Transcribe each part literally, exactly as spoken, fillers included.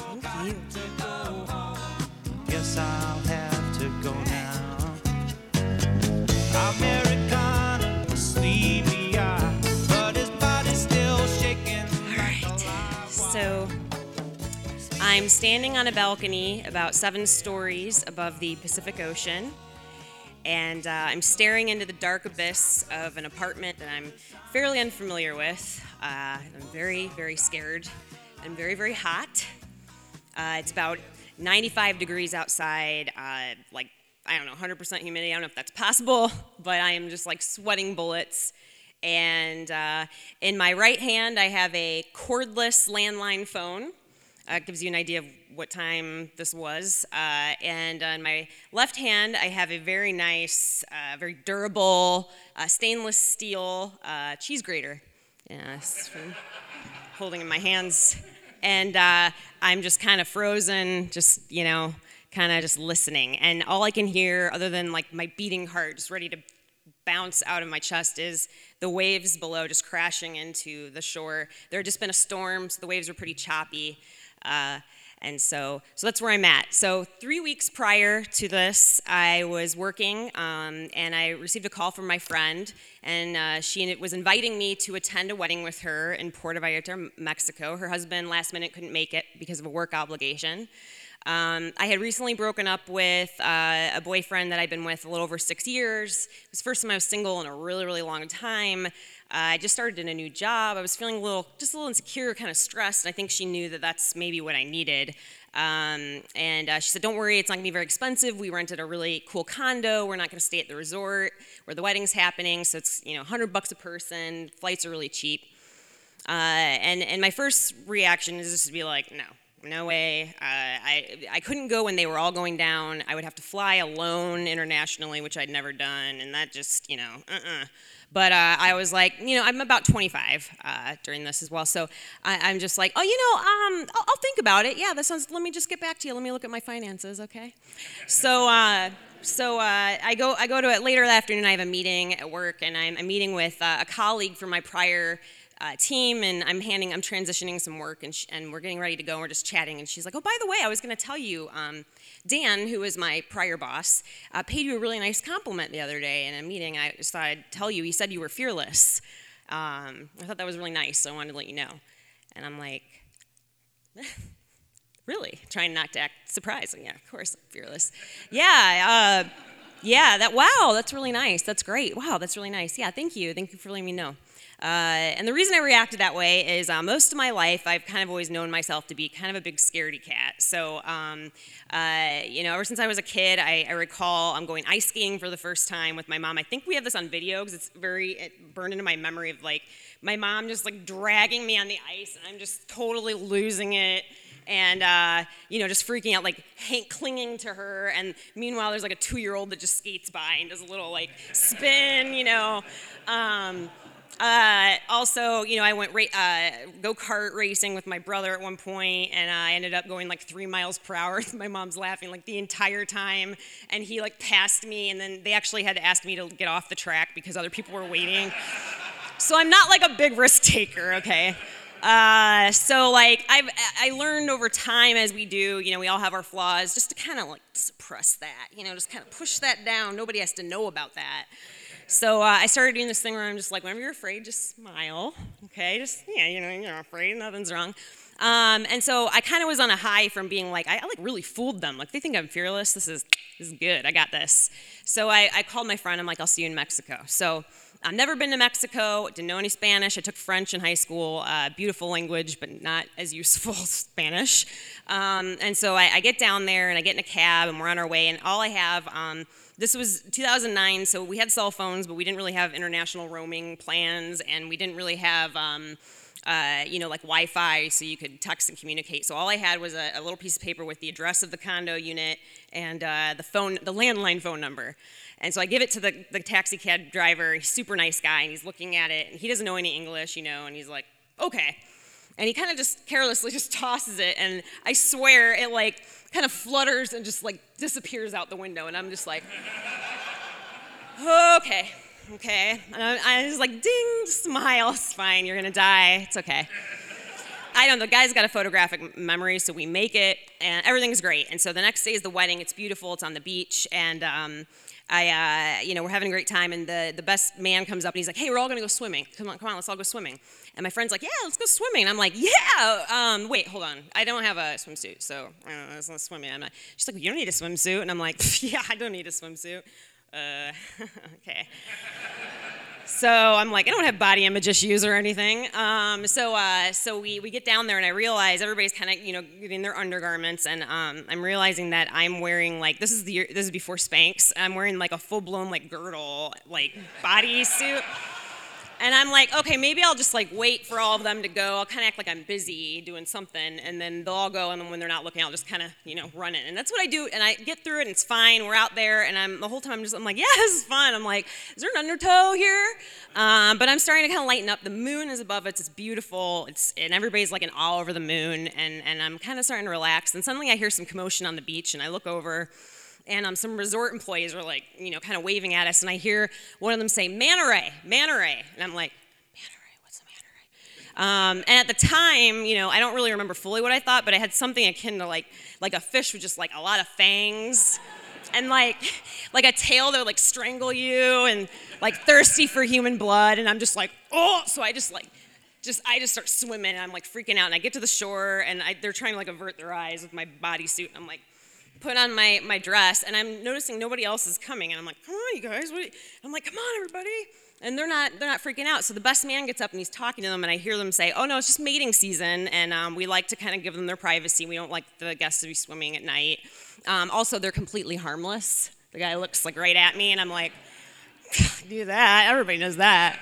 Thank you. Guess I'll have to go now. Americana, sleepy eye, but his body's still shaking. All right. So I'm standing on a balcony about seven stories above the Pacific Ocean, and uh, I'm staring into the dark abyss of an apartment that I'm fairly unfamiliar with. Uh, I'm very, very scared. I'm very, very hot. Uh, it's about ninety-five degrees outside, uh, like, I don't know, one hundred percent humidity. I don't know if that's possible, but I am just like sweating bullets. And uh, in my right hand, I have a cordless landline phone. Uh, it gives you an idea of what time this was. Uh, and on my left hand, I have a very nice, uh, very durable, uh, stainless steel uh, cheese grater. Yeah, it's from holding in my hands. And uh, I'm just kind of frozen, just, you know, kind of just listening. And all I can hear, other than like my beating heart just ready to bounce out of my chest, is the waves below just crashing into the shore. There had just been a storm, so the waves were pretty choppy. Uh, and so, so that's where I'm at. So three weeks prior to this, I was working, um, and I received a call from my friend, and uh, she was inviting me to attend a wedding with her in Puerto Vallarta, Mexico. Her husband last minute couldn't make it because of a work obligation. Um, I had recently broken up with uh, a boyfriend that I'd been with a little over six years. It was the first time I was single in a really, really long time. Uh, I just started in a new job. I was feeling a little, just a little insecure, kind of stressed. I think she knew that that's maybe what I needed. Um, and uh, she said, don't worry, it's not going to be very expensive. We rented a really cool condo. We're not going to stay at the resort where the wedding's happening. So it's, you know, one hundred bucks a person. Flights are really cheap. Uh, and, and my first reaction is just to be like, no. No way. Uh, I I couldn't go when they were all going down. I would have to fly alone internationally, which I'd never done, and that just, you know, uh-uh. But uh, I was like, you know, I'm about twenty-five uh, during this as well, so I, I'm just like, oh, you know, um, I'll, I'll think about it. Yeah, that sounds. Let me just get back to you. Let me look at my finances, okay? So. Uh, So uh, I go I go to it later that afternoon. I have a meeting at work, and I'm, I'm meeting with uh, a colleague from my prior uh, team, and I'm handing I'm transitioning some work, and sh- and we're getting ready to go. And we're just chatting, and she's like, "Oh, by the way, I was going to tell you, um, Dan, who is my prior boss, uh, paid you a really nice compliment the other day in a meeting. I just thought I'd tell you. He said you were fearless. Um, I thought that was really nice, so I wanted to let you know." And I'm like. Really, trying not to act surprised. Yeah, of course, I'm fearless. Yeah, uh, yeah. That wow, that's really nice. That's great. Wow, that's really nice. Yeah, thank you. Thank you for letting me know. Uh, and the reason I reacted that way is uh, most of my life I've kind of always known myself to be kind of a big scaredy cat. So, um, uh, you know, ever since I was a kid, I, I recall I'm going ice skating for the first time with my mom. I think we have this on video because it's very it burned into my memory of like my mom just like dragging me on the ice, and I'm just totally losing it. And, uh, you know, just freaking out, like, Hank clinging to her. And meanwhile, there's, like, a two-year-old that just skates by and does a little, like, spin, you know. Um, uh, also, you know, I went ra- uh, go-kart racing with my brother at one point, and I ended up going, like, three miles per hour. My mom's laughing, like, the entire time. And he, like, passed me, and then they actually had to ask me to get off the track because other people were waiting. So I'm not, like, a big risk taker, okay? Uh, so like I've I learned over time as we do, you know, we all have our flaws, just to kind of like suppress that, you know, just kind of push that down. Nobody has to know about that. So uh, I started doing this thing where I'm just like, whenever you're afraid, just smile, okay? Just yeah, you know, you're afraid, nothing's wrong. Um, and so I kind of was on a high from being like, I, I like really fooled them. Like they think I'm fearless. This is this is good. I got this. So I, I called my friend. I'm like, I'll see you in Mexico. So. I've never been to Mexico, didn't know any Spanish. I took French in high school, uh, beautiful language, but not as useful as Spanish. Um, and so I, I get down there, and I get in a cab, and we're on our way, and all I have, um, this was two thousand nine, so we had cell phones, but we didn't really have international roaming plans, and we didn't really have, um, uh, you know, like Wi-Fi, so you could text and communicate. So all I had was a, a little piece of paper with the address of the condo unit and uh, the phone, the landline phone number. And so I give it to the, the taxi cab driver. He's a super nice guy, and he's looking at it, and he doesn't know any English, you know, and he's like, okay. And he kind of just carelessly just tosses it, and I swear it like kind of flutters and just like disappears out the window, and I'm just like, okay, okay. And I, I was like, ding, smile, it's fine, you're gonna die, it's okay. I don't know, the guy's got a photographic memory, so we make it, and everything's great. And so the next day is the wedding. It's beautiful. It's on the beach, and um, I, uh, you know, we're having a great time. And the, the best man comes up, and he's like, "Hey, we're all gonna go swimming. Come on, come on, let's all go swimming." And my friend's like, "Yeah, let's go swimming." And I'm like, "Yeah." Um, wait, hold on. I don't have a swimsuit, so uh, let's not swimming. I'm not. She's like, "You don't need a swimsuit," and I'm like, "Yeah, I don't need a swimsuit." Uh, okay. So I'm like, I don't have body image issues or anything. Um, so uh, so we, we get down there, and I realize everybody's kind of, you know, in their undergarments, and um, I'm realizing that I'm wearing, like, this is the this is before Spanx. I'm wearing like a full blown like girdle, like bodysuit. And I'm like, okay, maybe I'll just like wait for all of them to go. I'll kind of act like I'm busy doing something, and then they'll all go, and then when they're not looking, I'll just kind of, you know, run it. And that's what I do, and I get through it, and it's fine. We're out there, and I'm the whole time I'm just, I'm like, yeah, this is fun. I'm like, is there an undertow here? Um, but I'm starting to kind of lighten up. The moon is above us. It's beautiful. It's and everybody's like in awe over the moon, and and I'm kind of starting to relax. And suddenly I hear some commotion on the beach, and I look over. And um, some resort employees are like, you know, kind of waving at us. And I hear one of them say, "Manta ray, manta ray." And I'm like, "Manta ray, what's a manta ray?" Um, and at the time, you know, I don't really remember fully what I thought, but I had something akin to like, like a fish with just like a lot of fangs. And like, like a tail that would like strangle you, and like thirsty for human blood. And I'm just like, oh, so I just like, just I just start swimming, and I'm like freaking out. And I get to the shore, and I, they're trying to like avert their eyes with my bodysuit. And I'm like, put on my, my dress, and I'm noticing nobody else is coming, and I'm like, "Come on, you guys!" What are you? I'm like, "Come on, everybody!" And they're not they're not freaking out. So the best man gets up and he's talking to them, and I hear them say, "Oh no, it's just mating season, and um, we like to kind of give them their privacy. We don't like the guests to be swimming at night. Um, also, they're completely harmless." The guy looks like right at me, and I'm like, "Do that? Everybody knows that."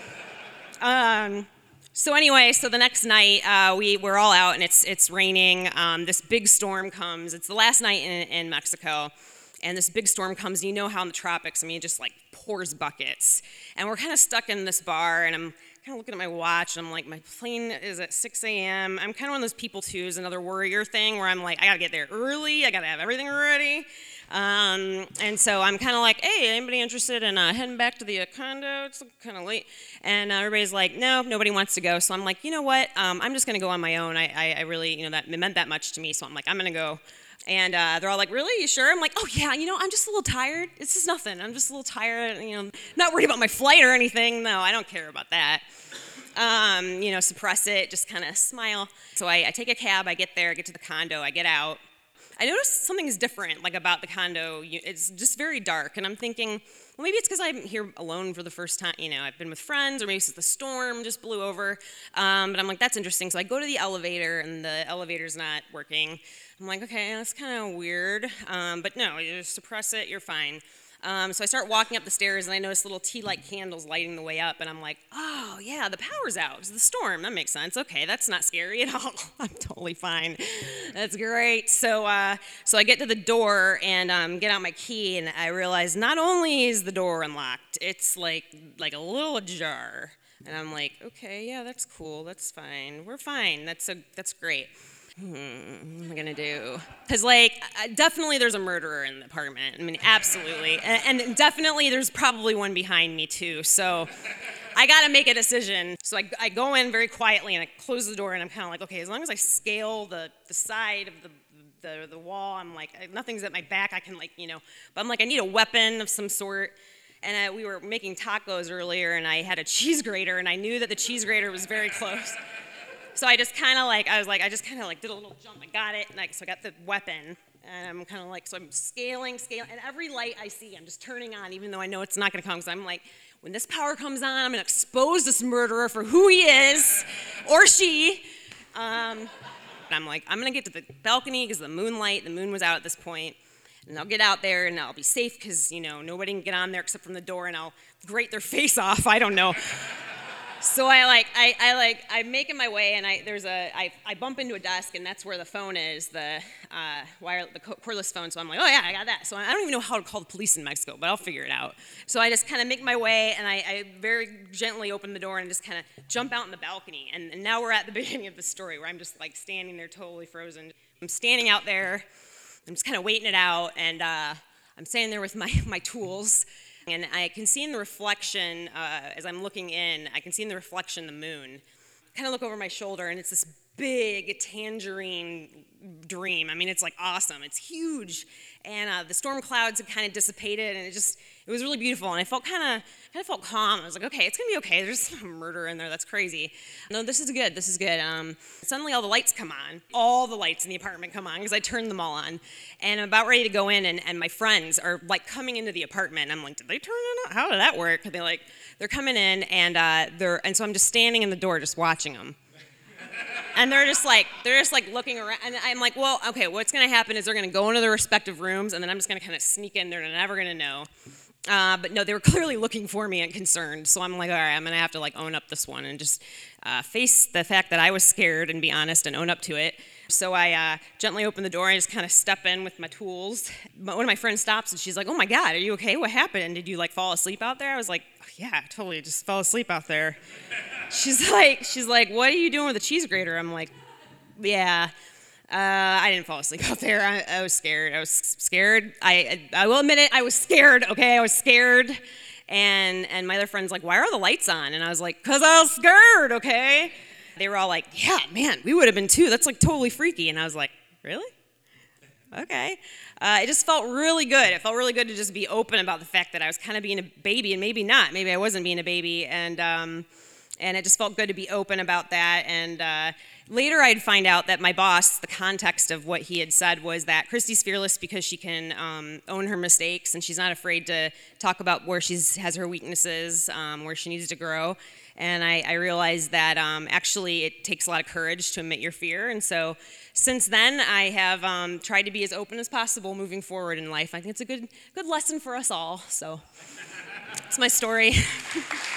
Um, So anyway, so the next night uh, we we're all out, and it's it's raining. Um, this big storm comes. It's the last night in, in Mexico, and this big storm comes. And you know how in the tropics, I mean, it just like pours buckets. And we're kind of stuck in this bar, and I'm kind of looking at my watch, and I'm like, my plane is at six a.m. I'm kind of one of those people too, is another worrier thing where I'm like, I gotta get there early. I gotta have everything ready. Um, and so I'm kind of like, "Hey, anybody interested in uh, heading back to the uh, condo? It's kind of late." And uh, everybody's like, "No, nobody wants to go." So I'm like, you know what? Um, I'm just going to go on my own. I, I, I really, you know, that it meant that much to me. So I'm like, I'm going to go. And uh, they're all like, "Really? You sure?" I'm like, "Oh, yeah, you know, I'm just a little tired. This is nothing. I'm just a little tired. You know, not worried about my flight or anything. No, I don't care about that." Um, you know, suppress it, just kind of smile. So I, I take a cab. I get there, I get to the condo, I get out. I noticed something's different, like about the condo. It's just very dark, and I'm thinking, well, maybe it's because I'm here alone for the first time. You know, I've been with friends, or maybe it's the storm just blew over. Um, but I'm like, that's interesting. So I go to the elevator, and the elevator's not working. I'm like, okay, that's kind of weird. Um, but no, you just suppress it, you're fine. Um, so I start walking up the stairs, and I notice little tea-light candles lighting the way up, and I'm like, oh, yeah, the power's out. It's the storm. That makes sense. Okay, that's not scary at all. I'm totally fine. That's great. So uh, so I get to the door and um, get out my key, and I realize not only is the door unlocked, it's like like a little ajar. And I'm like, okay, yeah, that's cool. That's fine. We're fine. That's a, that's great. Hmm, what am I gonna do? Because, like, definitely there's a murderer in the apartment. I mean, absolutely. And, and definitely there's probably one behind me, too. So I gotta make a decision. So I, I go in very quietly, and I close the door, and I'm kind of like, okay, as long as I scale the, the side of the, the, the wall, I'm like, nothing's at my back. I can, like, you know, but I'm like, I need a weapon of some sort. And uh, we were making tacos earlier, and I had a cheese grater, and I knew that the cheese grater was very close. So I just kind of like, I was like, I just kind of like did a little jump. I got it, and I, so I got the weapon. And I'm kind of like, so I'm scaling, scaling. And every light I see, I'm just turning on, even though I know it's not going to come. Because I'm like, when this power comes on, I'm going to expose this murderer for who he is, or she. Um, and I'm like, I'm going to get to the balcony because the moonlight, the moon was out at this point. And I'll get out there, and I'll be safe because, you know, nobody can get on there except from the door, and I'll grate their face off. I don't know. So I like I, I like I'm making my way, and I there's a I, I bump into a desk, and that's where the phone is, the uh, wire the cordless phone. So I'm like, oh yeah, I got that. So I don't even know how to call the police in Mexico, but I'll figure it out. So I just kind of make my way, and I, I very gently open the door and just kind of jump out in the balcony. And, and now we're at the beginning of the story, where I'm just like standing there totally frozen. I'm standing out there. I'm just kind of waiting it out, and uh, I'm standing there with my my tools. And I can see in the reflection, uh, as I'm looking in, I can see in the reflection the moon. I kind of look over my shoulder, and it's this big tangerine dream. I mean, it's like awesome. It's huge. And uh, the storm clouds had kind of dissipated, and it just, it was really beautiful. And I felt kind of, kind of felt calm. I was like, okay, it's gonna be okay. There's some murder in there. That's crazy. No, this is good. This is good. Um, suddenly, all the lights come on. All the lights in the apartment come on because I turned them all on. And I'm about ready to go in, and, and my friends are like coming into the apartment. And I'm like, did they turn it on? How did that work? And they're like, they're coming in, and uh, they're, and so I'm just standing in the door, just watching them. And they're just like, they're just like looking around, and I'm like, well, okay, what's gonna happen is they're gonna go into their respective rooms, and then I'm just gonna kind of sneak in there, and they're never gonna know. Uh, but no, they were clearly looking for me and concerned, so I'm like, all right, I'm gonna have to like own up this one and just uh, face the fact that I was scared and be honest and own up to it. So I uh, gently open the door, and I just kind of step in with my tools. But one of my friends stops, and she's like, oh my God, are you okay? What happened? Did you like fall asleep out there? I was like, oh, yeah, totally, just fell asleep out there. She's like, she's like, what are you doing with the cheese grater? I'm like, yeah, uh, I didn't fall asleep out there. I, I was scared. I was scared. I, I I will admit it. I was scared. Okay, I was scared. And and my other friend's like, why are the lights on? And I was like, cause I was scared. Okay. They were all like, yeah, man, we would have been too. That's like totally freaky. And I was like, really? Okay. Uh, it just felt really good. It felt really good to just be open about the fact that I was kind of being a baby, and maybe not. Maybe I wasn't being a baby, and um, and it just felt good to be open about that. And uh, later I'd find out that my boss, the context of what he had said was that Christy's fearless because she can um, own her mistakes, and she's not afraid to talk about where she has her weaknesses, um, where she needs to grow. And I, I realized that um, actually it takes a lot of courage to admit your fear. And so since then, I have um, tried to be as open as possible moving forward in life. I think it's a good, good lesson for us all. So that's my story.